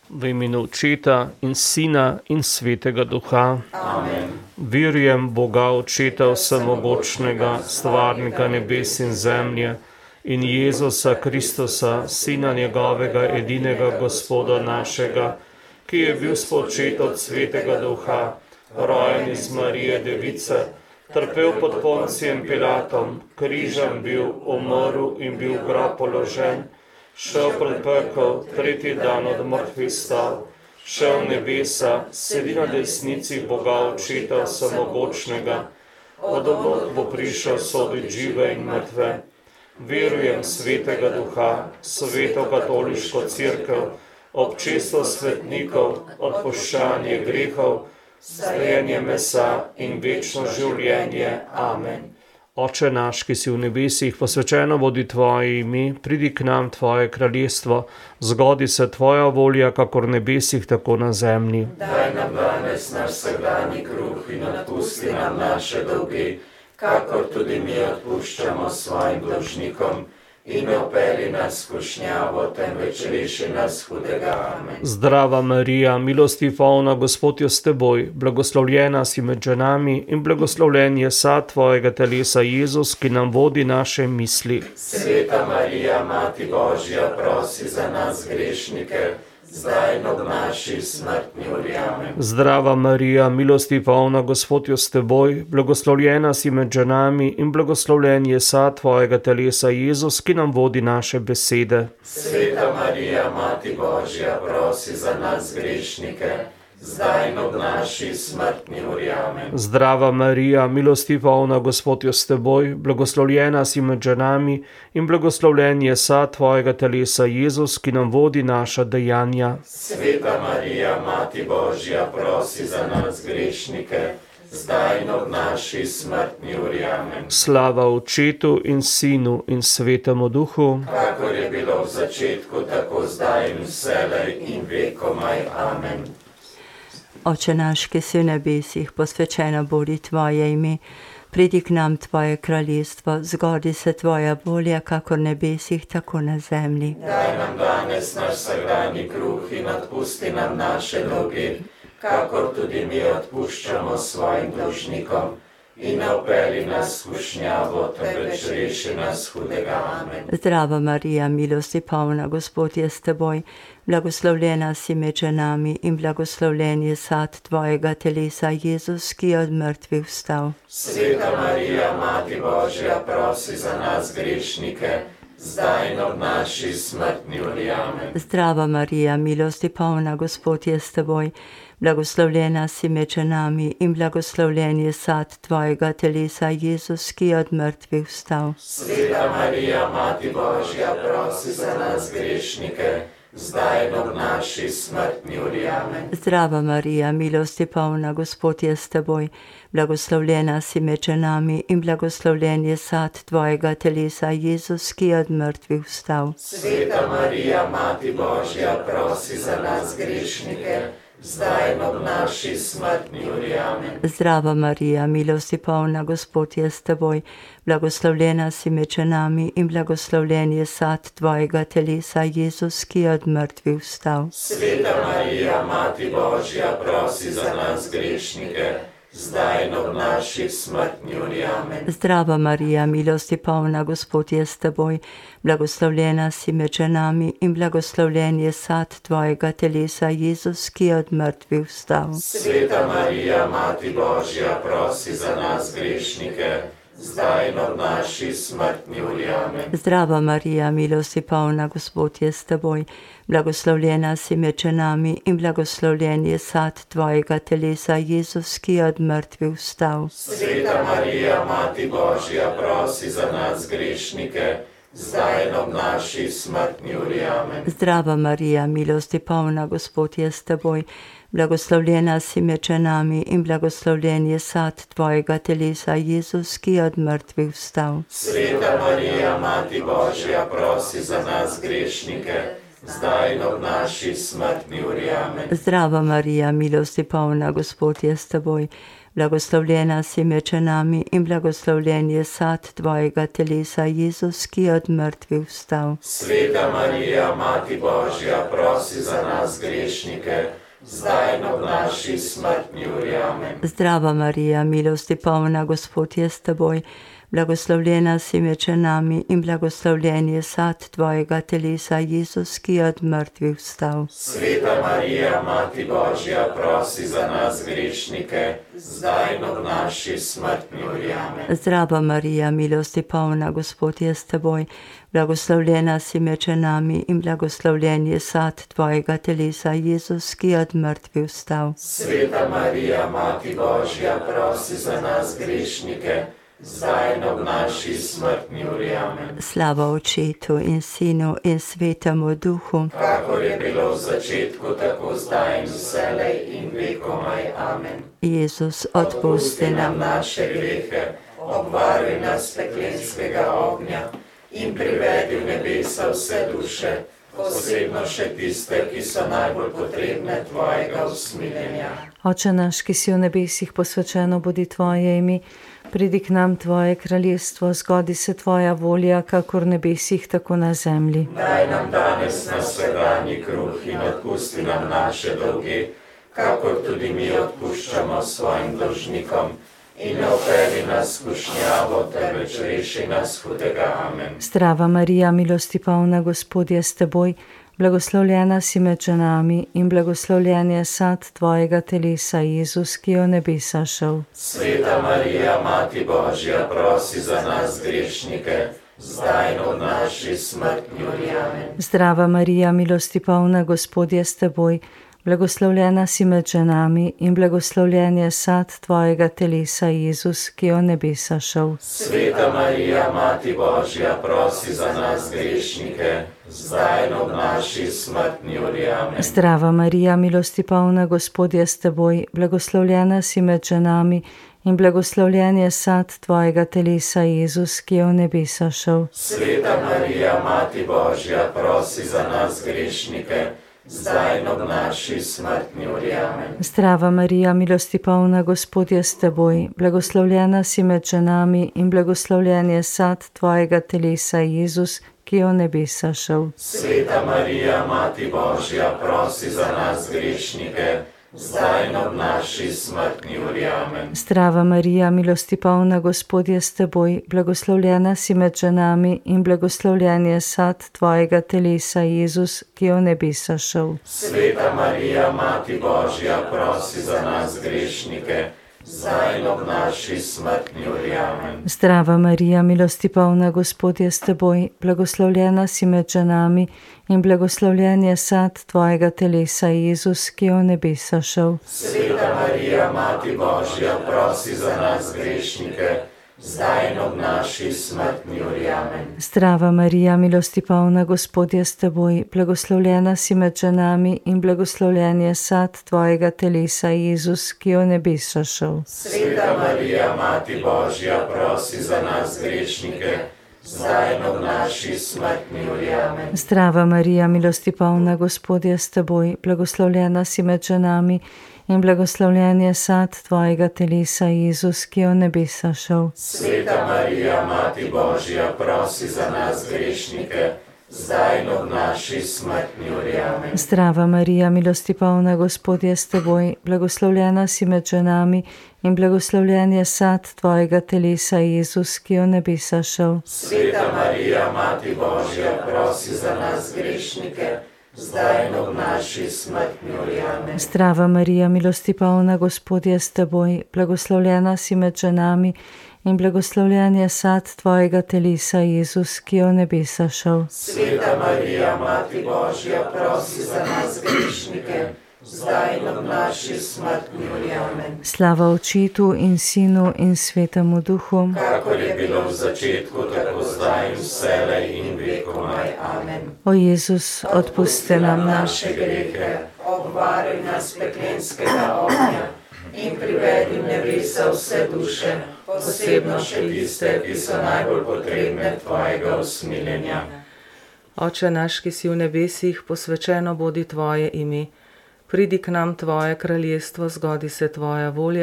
V imenu Očeta in Sina in Svetega Duha. Amen. Verujem Boga Očeta Vsemogočnega, stvarnika nebes in zemlje, in Jezusa Kristusa, Sina njegovega, edinega Gospoda našega, ki je bil spočet od Svetega Duha, rojen iz Marije Device, trpel pod Poncijem Pilatom, križem bil, umrl in bil v grob položen, šel pred pekel, tretji dan od mrtvih stal, šel v nebesa, sedi na desnici Boga Očeta Vsemogočnega, od obod bo prišel soditi žive in mrtve. Verujem Svetega Duha, Sveto katoliško cerkev, občestvo svetnikov, odpuščanje grehov, stajenje mesa in večno življenje. Amen. Oče naš, ki si v nebesih, posvečeno bodi tvoje ime, pridi k nam tvoje kraljestvo, zgodi se tvoja volja, kakor v nebesih, tako na zemlji. Daj nam danes naš vsakdanji kruh in odpusti nam naše dolge, kakor tudi mi odpuščamo svojim dolžnikom. In ne vpelji nas v skušnjavo, temveč reši nas hudega. Amen. Zdrava Marija, milosti polna, Gospod je s teboj, blagoslovljena si med ženami in blagoslovljen je sad tvojega telesa Jezus, ki nam vodi naše misli. Sveta Marija, Mati Božja, prosi za nas grešnike, zdaj in ob naši smrtni uri. Amen. Zdrava Marija, milosti polna, Gospod je s teboj, blagoslovljena si med ženami in blagoslovljen je sad tvojega telesa Jezus, ki nam vodi naše besede. Sveta Marija, Mati Božja, prosi za nas grešnike, zdaj in ob naši smrtni uri. Amen. Zdrava Marija, milosti polna, Gospod je s teboj, blagoslovljena si med ženami in blagoslovljen je sad tvojega telesa Jezus, ki nam vodi naša dejanja. Sveta Marija, Mati Božja, prosi za nas grešnike, zdaj in ob naši smrtni uri. Amen. Slava Očetu in Sinu in Svetemu Duhu, kakor je bilo v začetku, tako zdaj in vselej in vekomaj. Amen. Oče naš, ki si v nebesih, posvečeno bodi tvoje ime, pridi k nam tvoje kraljestvo, zgodi se tvoja volja, kakor v nebesih, tako na zemlji. Daj nam danes naš vsakdanji kruh in odpusti nam naše dolge, kakor tudi mi odpuščamo svojim dolžnikom. In ne vpelji nas v skušnjavo, temveč reši nas hudega. Amen. Zdrava Marija, milosti polna, Gospod je s teboj, blagoslovljena si med ženami in blagoslovljen je sad tvojega telesa Jezus, ki je od mrtvih vstal. Sveta Marija, Mati Božja, prosi za nas grešnike, zdaj in ob naši smrtni uri. Amen. Zdrava Marija, milosti polna, Gospod je s teboj, blagoslovljena si med ženami in blagoslovljen je sad tvojega telesa Jezus, ki je od mrtvih vstal. Sveta Marija, Mati Božja, prosi za nas grešnike, zdaj in ob naši smrtni uri. Amen. Zdrava Marija, milosti polna, Gospod je s teboj, blagoslovljena si med ženami in blagoslovljen je sad tvojega telesa Jezus, ki je od mrtvih vstal. Sveta Marija, Mati Božja, prosi za nas grešnike, zdaj in ob naši smrtni uri. Amen. Zdrava Marija, milosti polna, Gospod je s teboj, blagoslovljena si med ženami in blagoslovljen je sad tvojega telesa Jezus, ki je od mrtvih vstal. Sveta Marija, Mati Božja, prosi za nas grešnike, zdaj in ob naši smrtni uri. Amen. Zdrava Marija, milosti polna, Gospod je s teboj, blagoslovljena si med ženami in blagoslovljen je sad tvojega telesa Jezus, ki je od mrtvih vstal. Sveta Marija, Mati Božja, prosi za nas grešnike, zdaj in ob naši smrtni uri. Amen. Zdrava Marija, milosti polna, Gospod je s teboj, blagoslovljena si med ženami in blagoslovljen je sad tvojega telesa Jezus, ki je od mrtvih vstal. Sveta Marija, Mati Božja, prosi za nas grešnike, zdaj in ob naši smrtni uri. Amen. Zdrava Marija, milosti polna, Gospod je s teboj, blagoslovljena si med ženami in blagoslovljen je sad tvojega telesa Jezus, ki je od mrtvih vstal. Sveta Marija, Mati Božja, prosi za nas grešnike, zdaj in ob naši smrtni uri. Amen. Zdrava Marija, milosti polna, Gospod je s teboj, Blagoslovljena si med ženami in blagoslovljen je sad tvojega telesa, Jezus, ki je od mrtvih vstal. Sveta Marija, Mati Božja, prosi za nas grešnike, zdaj in ob naši smrtni uri. Amen. Zdrava Marija, milosti polna, Gospod je s teboj. Blagoslovljena si med ženami in blagoslovljen je sad tvojega telesa, Jezus, ki je od mrtvih vstal. Sveta Marija, Mati Božja, prosi za nas grešnike, zdaj in ob naši smrtni uri. Amen. Zdrava Marija, milosti polna, Gospod je s teboj. Blagoslovljena si med ženami in blagoslovljen je sad tvojega telesa, Jezus, ki je od mrtvih vstal. Sveta Marija, Mati Božja, prosi za nas grešnike, zdaj in ob naši smrtni uri. Amen. Slava Očetu in Sinu in Svetemu Duhu, Kakor je bilo v začetku, tako zdaj in vselej in vekomaj. Amen. Jezus, odpusti nam naše grehe, obvaruj nas peklenskega ognja in privedi v nebesa vse duše, posebno še tiste, ki so najbolj potrebne tvojega usmiljenja. Oče naš, ki si v nebesih, posvečeno bodi tvoje ime, pridi k nam tvoje kraljestvo, zgodi se tvoja volja, kakor v nebesih, tako na zemlji. Daj nam danes naš vsakdanji kruh in odpusti nam naše dolge, kakor tudi mi odpuščamo svojim dolžnikom. In ne vpelji nas v skušnjavo, temveč reši nas hudega. Amen. Zdrava Marija, milosti polna, Gospod je s teboj, blagoslovljena si med ženami in blagoslovljen je sad tvojega telesa, Jezus, ki je v nebesa šel. Sveta Marija, Mati Božja, prosi za nas grešnike, zdaj in ob naši smrtni uri. Amen. Zdrava Marija, milosti polna, Gospod je s teboj, blagoslovljena si med ženami in blagoslovljen je sad tvojega telesa, Jezus, ki je v nebesa šel. Sveta Marija, Mati Božja, prosi za nas grešnike, zdaj in ob naši smrtni uri. Amen. Zdrava Marija, milosti polna, Gospod je s teboj, blagoslovljena si med ženami in blagoslovljen je sad tvojega telesa, Jezus, ki je v nebesa šel. Sveta Marija, Mati Božja, prosi za nas grešnike, zdaj in ob naši smrtni uri. Amen. Zdrava Marija, milosti polna, Gospod je s teboj, blagoslovljena si med ženami in blagoslovljen je sad tvojega telesa, Jezus, ki je v nebesa šel. Sveta Marija, Mati Božja, prosi za nas grešnike, zdaj in ob naši smrtni uri. Amen. Zdrava Marija, milosti polna, Gospod je s teboj, blagoslovljena si med ženami in blagoslovljen je sad tvojega telesa, Jezus, ki je v nebesa šel. Sveta Marija, Mati Božja, prosi za nas grešnike, zdaj in ob naši smrtni uri. Amen. Zdrava Marija, milosti polna, Gospod je s teboj, blagoslovljena si med ženami in blagoslovljen je sad tvojega telesa, Jezus, ki je v nebesa šel. Sveta Marija, Mati Božja, prosi za nas grešnike, zdaj in ob naši smrtni uri. Amen. Zdrava Marija, milosti polna, Gospod je s teboj, blagoslovljena si med ženami in blagoslovljen je sad tvojega telesa, Jezus, ki je v nebesa šel. Sveta Marija, Mati Božja, prosi za nas grešnike, zdaj in ob naši smrtni uri. Amen. Zdrava Marija, milosti polna, Gospod je s teboj, blagoslovljena si med ženami in blagoslovljen je sad tvojega telesa, Jezus, ki je v nebesa šel. Sveta Marija, Mati Božja, prosi za nas grešnike, zdaj in ob naši smrtni uri. Amen. Zdrava Marija, milosti polna, Gospod je s teboj, blagoslovljena si med ženami in blagoslovljen je sad tvojega telesa, Jezus, ki je v nebesa šel. Sveta Marija, Mati Božja, prosi za nas grešnike, zdaj in ob naši smrtni uri. Amen. Zdrava Marija, milosti polna, Gospod je s teboj, blagoslovljena si med ženami in blagoslovljen je sad tvojega telesa, Jezus, ki je v nebesa šel. Sveta Marija, Mati Božja, prosi za nas grešnike, zdaj in ob naši smrtni uri. Amen. Slava Očetu in Sinu in Svetemu Duhu, Kakor je bilo v začetku, tako zdaj in vselej in vekomaj. Amen. o Jezus, odpusti nam naše grehe, obvaruj nas peklenskega ognja in privedi v nebesa vse duše, posebno še tiste, ki so najbolj potrebne tvojega usmiljenja. Oče naš, ki si v nebesih, posvečeno bodi tvoje ime. Pridi k nam tvoje kraljestvo, zgodi se tvoja volja,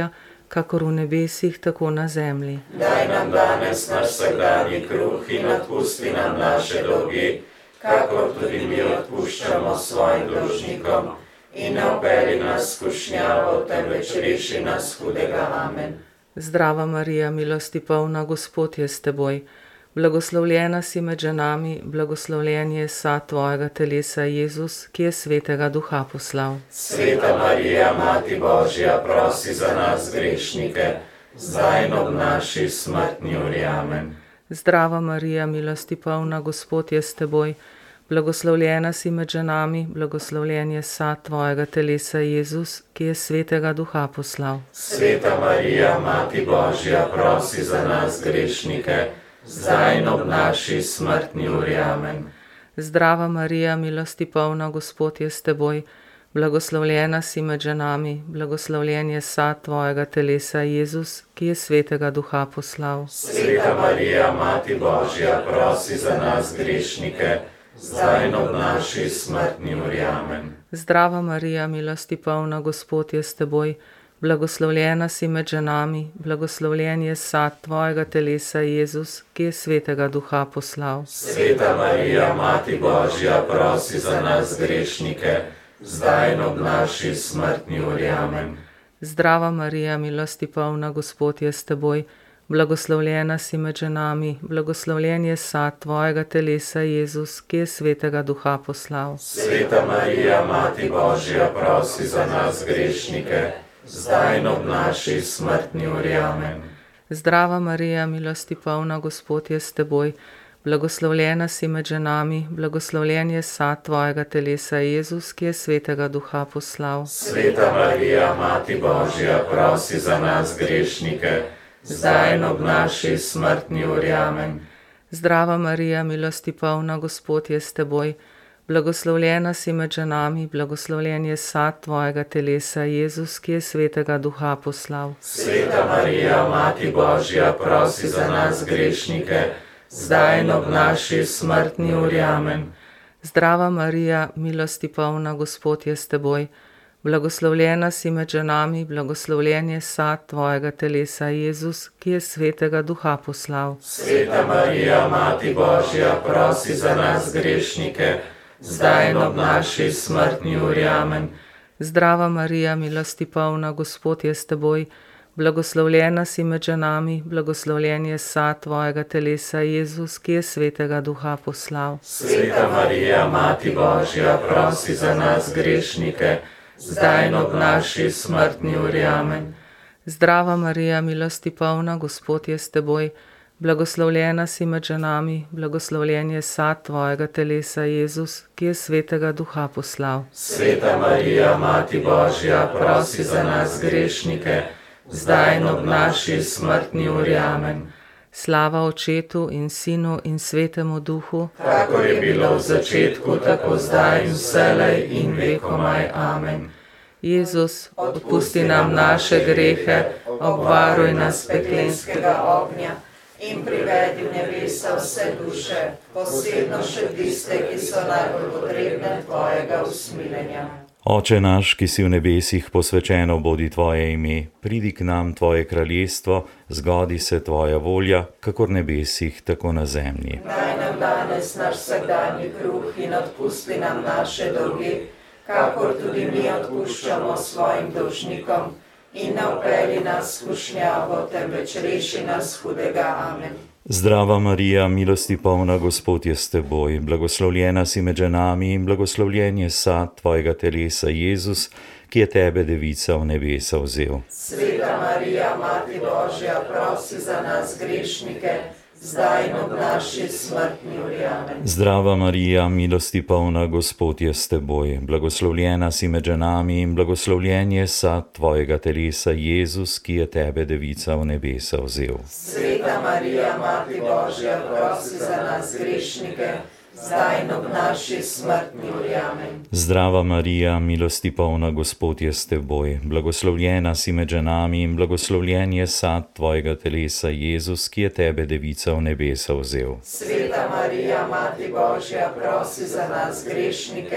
kakor v nebesih, tako na zemlji. Daj nam danes naš vsakdanji kruh in odpusti nam naše dolge, kakor tudi mi odpuščamo svojim dolžnikom. In ne vpelji nas v skušnjavo, temveč reši nas hudega. Amen. Zdrava Marija, milosti polna, Gospod je s teboj. Blagoslovljena si med ženami, blagoslovljen je sad tvojega telesa, Jezus, ki je Svetega Duha poslal. Sveta Marija, Mati Božja, prosi za nas grešnike, zdaj in ob naši smrtni uri. Amen. Zdrava Marija, milosti polna, Gospod je s teboj. Blagoslovljena si med ženami, blagoslovljen je sad tvojega telesa, Jezus, ki je Svetega Duha poslal. Sveta Marija, Mati Božja, prosi za nas grešnike, zdaj in ob naši smrtni uri. Amen. Zdrava Marija, milosti polna, Gospod je s teboj. Blagoslovljena si med ženami, blagoslovljen je sad tvojega telesa, Jezus, ki je Svetega Duha poslal. Sveta Marija, Mati Božja, prosi za nas grešnike, zdaj in ob naši smrtni uri. Amen. Zdrava Marija, milosti polna, Gospod je s teboj. Blagoslovljena si med ženami, blagoslovljen je sad tvojega telesa, Jezus, ki je Svetega Duha poslal. Sveta Marija, Mati Božja, prosi za nas grešnike, zdaj in ob naši smrtni uri. Amen. Zdrava Marija, milosti polna, Gospod je s teboj. Blagoslovljena si med ženami, blagoslovljen je sad tvojega telesa, Jezus, ki je Svetega Duha poslal. Sveta Marija, Mati Božja, prosi za nas grešnike, zdaj in ob naši smrtni uri. Amen. Zdrava Marija, milosti polna, Gospod je s teboj. Blagoslovljena si med ženami, blagoslovljen je sad tvojega telesa, Jezus, ki je Svetega Duha poslal. Sveta Marija, Mati Božja, prosi za nas grešnike, zdaj in ob naši smrtni uri. Amen. Zdrava Marija, milosti polna, Gospod je s teboj. Blagoslovljena si med ženami, blagoslovljen je sad tvojega telesa, Jezus, ki je Svetega Duha poslal. Sveta Marija, Mati Božja, prosi za nas grešnike, zdaj in ob naši smrtni uri. Amen. Zdrava Marija, milosti polna, Gospod je s teboj. Blagoslovljena si med ženami, blagoslovljen je sad tvojega telesa, Jezus, ki je Svetega Duha poslal. Sveta Marija, Mati Božja, prosi za nas grešnike, zdaj in ob naši smrtni uri. Amen. Zdrava Marija, milosti polna, Gospod je s teboj. Blagoslovljena si med ženami, blagoslovljen je sad tvojega telesa, Jezus, ki je Svetega Duha poslal. Sveta Marija, Mati Božja, prosi za nas grešnike, zdaj in ob naši smrtni uri. Amen. Zdrava Marija, milosti polna, Gospod je s teboj. Blagoslovljena si med ženami, blagoslovljen je sad tvojega telesa, Jezus, ki je Svetega Duha poslal. Sveta Marija, Mati Božja, prosi za nas grešnike, zdaj in ob naši smrtni uri. Amen. Slava Očetu in Sinu in Svetemu Duhu, kakor je bilo v začetku, tako zdaj in vselej in vekomaj. Amen. Jezus, odpusti nam naše grehe, obvaruj nas peklenskega ognja in privedi v nebesa vse duše, posebno še tiste, ki so najbolj potrebne tvojega usmiljenja. Oče naš, ki si v nebesih, posvečeno bodi tvoje ime, pridi k nam tvoje kraljestvo, zgodi se tvoja volja, kakor v nebesih, tako na zemlji. Daj nam danes naš vsakdanji kruh in odpusti nam naše dolge, kakor tudi mi odpuščamo svojim dolžnikom, in ne vpelji nas v skušnjavo, temveč reši nas hudega. Amen. Zdrava Marija, milosti polna, Gospod je s teboj, blagoslovljena si med ženami in blagoslovljen je sad tvojega telesa, Jezus, ki je tebe, devica, v nebesa vzel. Sveta Marija, Mati Božja, prosi za nas grešnike, zdaj in ob naši smrtni uri. Amen. Zdrava Marija, milosti polna, Gospod je s teboj, blagoslovljena si med ženami in blagoslovljen je sad tvojega telesa, Jezus, ki je tebe, devica, v nebesa vzel. Sveta Marija, Mati Božja, prosi za nas grešnike, zdaj in ob naši smrtni uri. Amen. Zdrava Marija, milosti polna, Gospod je s teboj, blagoslovljena si med ženami in blagoslovljen je sad tvojega telesa, Jezus, ki je tebe, devica, v nebesa vzel. Sveta Marija, Mati Božja, prosi za nas grešnike,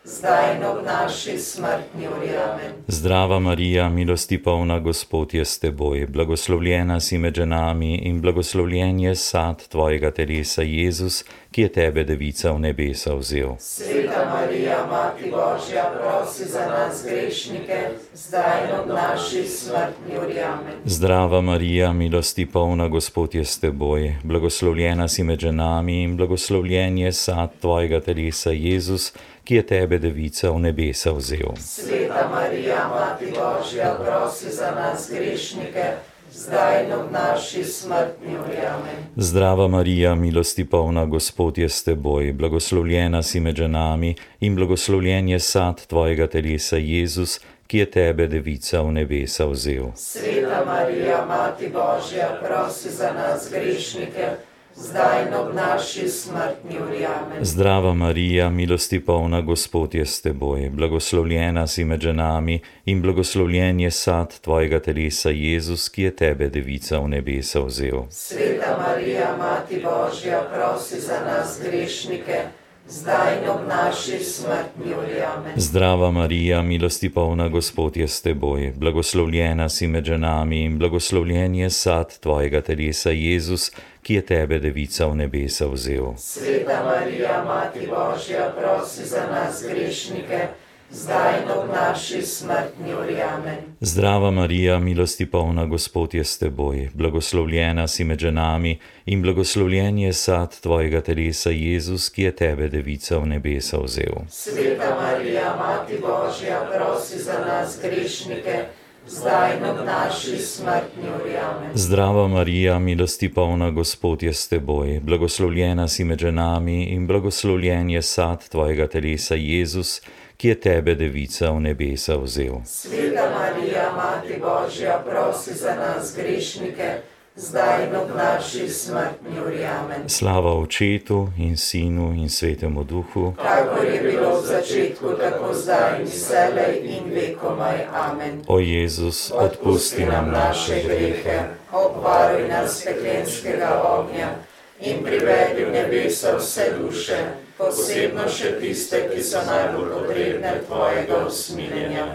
zdaj in ob naši smrtni uri. Amen. Zdrava Marija, milosti polna, Gospod je s teboj, blagoslovljena si med ženami in blagoslovljen je sad tvojega telesa, Jezus, ki je tebe, devica, v nebesa vzel. Sveta Marija, Mati Božja, prosi za nas grešnike, zdaj in ob naši smrtni uri. Amen. Zdrava Marija, milosti polna, Gospod je s teboj, blagoslovljena si med ženami in blagoslovljen je sad tvojega telesa, Jezus, ki je tebe, devica, v nebesa vzel. Sveta Marija, Mati Božja, prosi za nas grešnike, zdaj in ob naši smrtni uri. Amen. Zdrava Marija, milosti polna, Gospod je s teboj, blagoslovljena si med ženami in blagoslovljen je sad tvojega telesa, Jezus, ki je tebe, devica, v nebesa vzel. Sveta Marija, Mati Božja, prosi za nas grešnike, zdaj in ob naši smrtni uri. Amen. Zdrava Marija, milosti polna, Gospod je s teboj, blagoslovljena si med ženami in blagoslovljen je sad tvojega telesa, Jezus, ki je tebe, devica, v nebesa vzel. Sveta Marija, Mati Božja, prosi za nas grešnike, zdaj in ob naši smrtni uri. Amen. Zdrava Marija, milosti polna, Gospod je s teboj, blagoslovljena si med ženami in blagoslovljen je sad tvojega telesa, Jezus, ki je tebe, devica, v nebesa vzel. Sveta Marija, Mati Božja, prosi za nas grešnike, zdaj in ob naši smrtni uri. Amen. Zdrava Marija, milosti polna, Gospod je s teboj, blagoslovljena si med ženami in blagoslovljen je sad tvojega telesa, Jezus, ki je tebe, devica, v nebesa vzel. Sveta Marija, Mati Božja, prosi za nas grešnike, zdaj in ob naši smrtni uri. Amen. Zdrava Marija, milosti polna, Gospod je s teboj, blagoslovljena si med ženami in blagoslovljen je sad tvojega telesa, Jezus, ki je tebe, devica, v nebesa vzel. Sveta Marija, Mati Božja, prosi za nas grešnike, zdaj in ob naši smrtni uri. Amen. Slava Očetu in Sinu in Svetemu Duhu, kakor je bilo v začetku, tako zdaj in vselej in vekomaj. Amen. o Jezus, Odpusti nam naše grehe, obvaruj nas peklenskega ognja in privedi v nebesa vse duše, posebno še tiste, ki so najbolj potrebne tvojega usmiljenja.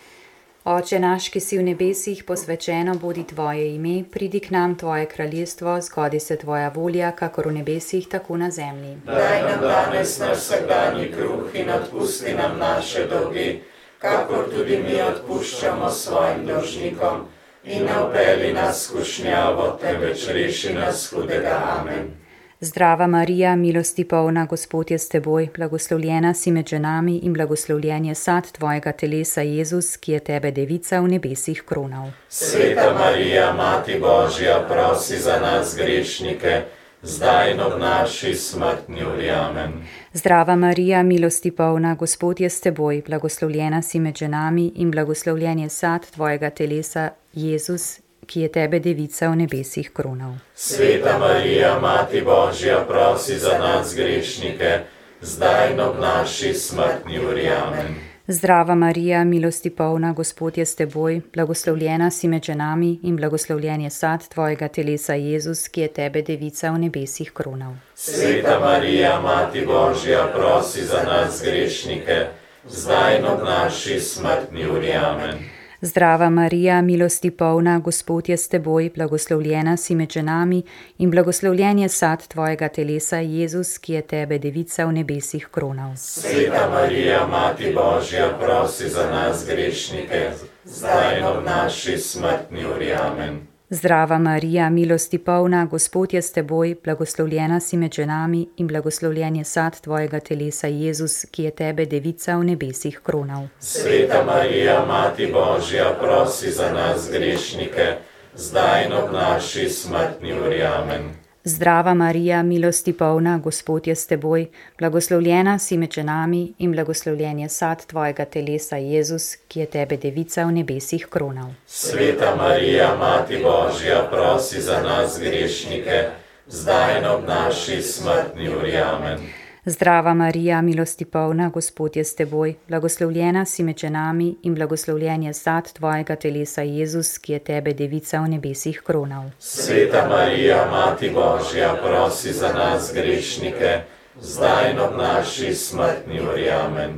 Oče naš, ki si v nebesih, posvečeno bodi tvoje ime, pridi k nam tvoje kraljestvo, zgodi se tvoja volja, kakor v nebesih, tako na zemlji. Daj nam danes naš vsakdanji kruh in odpusti nam naše dolge, kakor tudi mi odpuščamo svojim dolžnikom, in ne vpelji nas v skušnjavo, temveč reši nas hudega. Amen. Zdrava Marija, milosti polna, Gospod je s teboj, blagoslovljena si med ženami in blagoslovljen je sad tvojega telesa, Jezus, ki je tebe, devica, v nebesih kronal. Sveta Marija, Mati Božja, prosi za nas grešnike, zdaj in ob naši smrtni uri. Amen. Zdrava Marija, milosti polna, Gospod je s teboj, blagoslovljena si med ženami in blagoslovljen je sad tvojega telesa, Jezus, ki je tebe, devica, v nebesih kronal. Sveta Marija, Mati Božja, prosi za nas grešnike, zdaj in ob naši smrtni uri. Amen. Zdrava Marija, milosti polna, Gospod je s teboj, blagoslovljena si med ženami in blagoslovljen je sad tvojega telesa, Jezus, ki je tebe, devica, v nebesih kronal. Sveta Marija, Mati Božja, prosi za nas grešnike, zdaj in ob naši smrtni uri. Amen. Zdrava Marija, milosti polna, Gospod je s teboj, blagoslovljena si med ženami in blagoslovljen je sad tvojega telesa, Jezus, ki je tebe, devica, v nebesih kronal. Sveta Marija, Mati Božja, prosi za nas grešnike, zdaj in ob naši smrtni uri. Amen. Zdrava Marija, milosti polna, Gospod je s teboj, blagoslovljena si med ženami in blagoslovljen je sad tvojega telesa, Jezus, ki je tebe, devica, v nebesih kronal. Sveta Marija, Mati Božja, prosi za nas grešnike, zdaj in ob naši smrtni uri. Amen. Zdrava Marija, milosti polna, Gospod je s teboj, blagoslovljena si med ženami in blagoslovljen je sad tvojega telesa, Jezus, ki je tebe, devica, v nebesih kronal. Sveta Marija, Mati Božja, prosi za nas grešnike, zdaj in ob naši smrtni uri. Amen. Zdrava Marija, milosti polna, Gospod je s teboj, blagoslovljena si med ženami in blagoslovljen je sad tvojega telesa, Jezus, ki je tebe, devica, v nebesih kronal. Sveta Marija, Mati Božja, prosi za nas grešnike, zdaj in ob naši smrtni uri. Amen.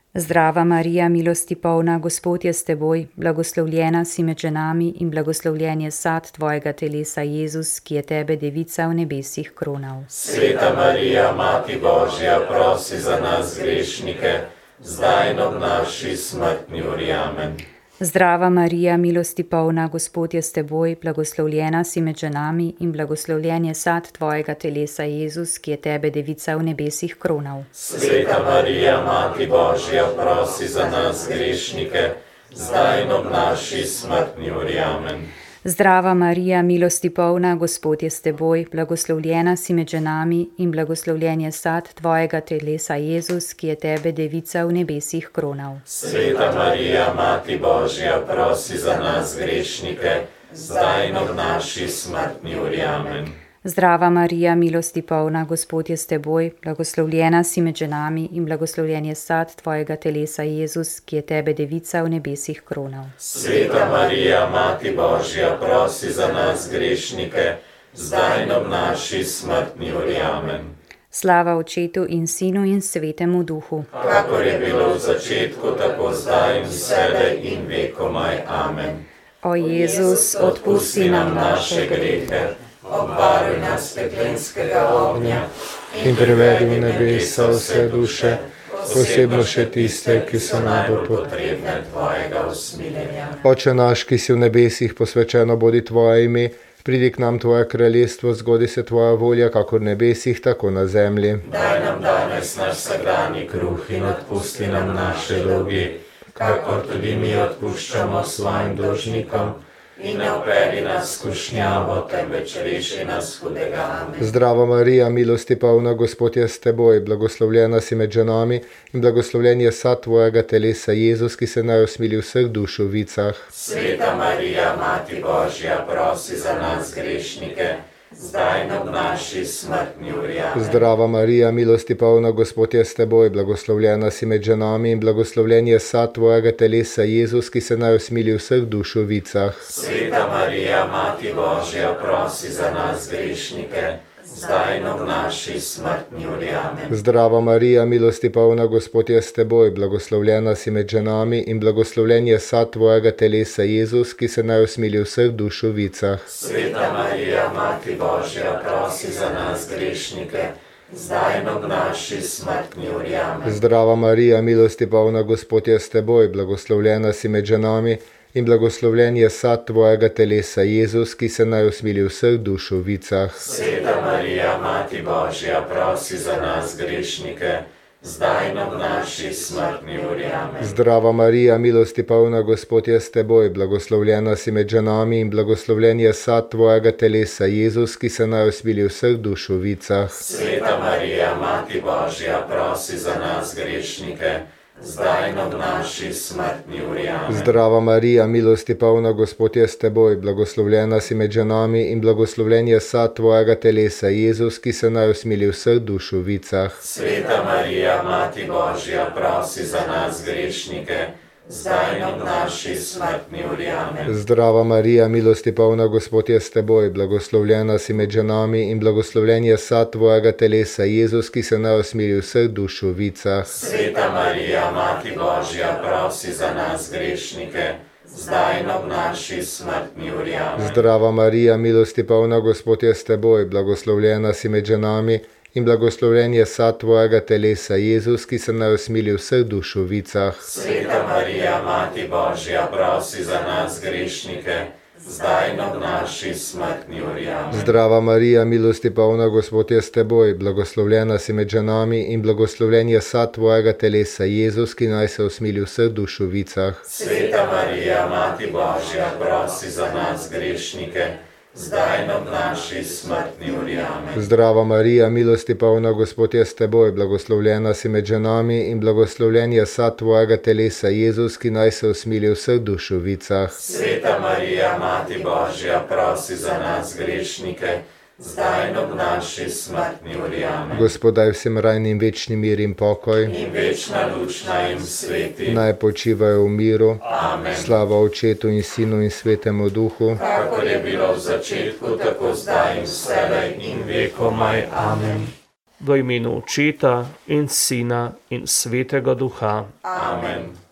Zdrava Marija, milosti polna, Gospod je s teboj, blagoslovljena si med ženami in blagoslovljen je sad tvojega telesa, Jezus, ki je tebe, devica, v nebesih kronal. Sveta Marija, Mati Božja, prosi za nas grešnike, zdaj in ob naši smrtni uri. Amen. Zdrava Marija, milosti polna, Gospod je s teboj, blagoslovljena si med ženami in blagoslovljen je sad tvojega telesa, Jezus, ki je tebe, devica, v nebesih kronal. Sveta Marija, Mati Božja, prosi za nas grešnike, zdaj in ob naši smrtni uri. Amen. Zdrava Marija, milosti polna, Gospod je s teboj, blagoslovljena si med ženami in blagoslovljen je sad tvojega telesa, Jezus, ki je tebe, devica, v nebesih kronal. Sveta Marija, Mati Božja, prosi za nas grešnike, zdaj in ob naši smrtni uri. Amen. Zdrava Marija, milosti polna, Gospod je s teboj, blagoslovljena si med ženami in blagoslovljen je sad tvojega telesa, Jezus, ki je tebe, devica, v nebesih kronal. Sveta Marija, Mati Božja, prosi za nas grešnike, zdaj in ob naši smrtni uri. Amen. Slava Očetu in Sinu in Svetemu Duhu. Kakor je bilo v začetku, tako zdaj in vselej in vekomaj. Amen. O Jezus, odpusti nam naše grehe, obvaruj nas peklenskega ognja in privedi v nebesa vse duše, posebno še tiste, ki so najbolj potrebne tvojega usmiljenja. Oče naš, ki si v nebesih, posvečeno bodi tvoje ime, pridi k nam tvoje kraljestvo, zgodi se tvoja volja, kakor v nebesih, tako na zemlji. Daj nam danes naš vsakdanji kruh in odpusti nam naše dolge, kakor tudi mi odpuščamo svojim dolžnikom. In ne vpelji nas v skušnjavo, temveč reši nas hudega. Amen. Zdrava Marija, milosti polna, Gospod je s teboj, blagoslovljena si med ženami in blagoslovljen je sad tvojega telesa, Jezus, ki se naj usmili vseh duš v vicah. Sveta Marija, Mati Božja, prosi za nas grešnike, zdaj in ob naši smrtni uri. Amen. Zdrava Marija, milosti polna, Gospod je s teboj, blagoslovljena si med ženami in blagoslovljen je sad tvojega telesa, Jezus, ki se naj usmili vseh duš v vicah. Sveta Marija, Mati Božja, prosi za nas grešnike, zdaj in ob naši smrtni uri. Amen. Zdrava Marija, milosti polna, Gospod je s teboj, blagoslovljena si med ženami in blagoslovljen je sad tvojega telesa, Jezus, ki se naj usmili vseh duš v vicah. Sveta Marija, Mati Božja, prosi za nas grešnike, zdaj in ob naši smrtni uri. Amen. Zdrava Marija, milosti polna, Gospod je s teboj, blagoslovljena si med ženami in blagoslovljen je sad tvojega telesa, Jezus, ki se naj usmili vseh duš v vicah. Sveta Marija, Mati Božja, prosi za nas grešnike, zdaj in ob naši smrtni uri. Amen. Zdrava Marija, milosti polna, Gospod je s teboj, blagoslovljena si med ženami in blagoslovljen je sad tvojega telesa, Jezus, ki se naj usmili vseh duš v vicah. Sveta Marija, Mati Božja, prosi za nas grešnike, zdaj in ob naši smrtni uri. Amen. Zdrava Marija, milosti polna, Gospod je s teboj, blagoslovljena si med ženami in blagoslovljen je sad tvojega telesa, Jezus, ki se naj usmili vseh duš v vicah. Sveta Marija, Mati Božja, prosi za nas grešnike, zdaj in ob naši smrtni uri. Amen. Zdrava Marija, milosti polna, Gospod je s teboj, blagoslovljena si med ženami in blagoslovljen je sad tvojega telesa, Jezus, ki se naj usmili vseh duš v vicah. Sveta Marija, Mati Božja, prosi za nas grešnike, zdaj in ob naši smrtni uri. Amen. Zdrava Marija, milosti polna, Gospod je s teboj, blagoslovljena si med ženami in blagoslovljen je sad tvojega telesa, Jezus, ki se naj usmili vseh duš v vicah. Sveta Marija, Mati Božja, prosi za nas grešnike, zdaj in ob naši smrtni uri. Amen. Zdrava Marija, milosti polna, Gospod je s teboj, blagoslovljena si med ženami in blagoslovljen je sad tvojega telesa, Jezus, ki naj se usmili vseh duš v vicah. Sveta Marija, Mati Božja, prosi za nas grešnike, zdaj in ob naši smrtni uri. Amen. Zdrava Marija, milosti polna, Gospod je s teboj, blagoslovljena si med ženami in blagoslovljen je sad tvojega telesa, Jezus, ki naj se usmili vseh duš v vicah. Sveta Marija, Mati Božja, prosi za nas grešnike, zdaj in ob naši smrtni uri. Amen. Gospod, daj vsem rajni in večni mir in pokoj. In večna luč naj jim sveti. Naj počivajo v miru. Amen. Slava Očetu in Sinu in Svetemu Duhu. Kakor je bilo v začetku, tako zdaj in vselej in vekomaj. Amen. v imenu Očeta in Sina in Svetega Duha. Amen.